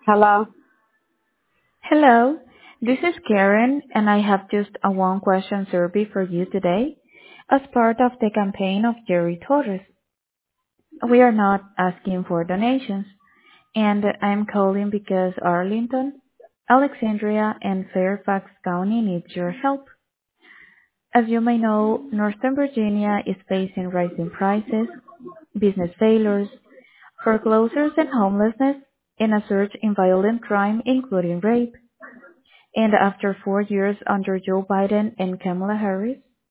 Hello. Hello, this is Karen, and I have just a one-question survey for you today as part of the campaign of Jerry Torres. We are not asking for donations, and I'm calling because Arlington, Alexandria, and Fairfax County needs your help. As you may know, Northern Virginia is facing rising prices, business failures, foreclosures and homelessness, and a surge in violent crime, including rape. And after 4 years under Joe Biden and Kamala Harris,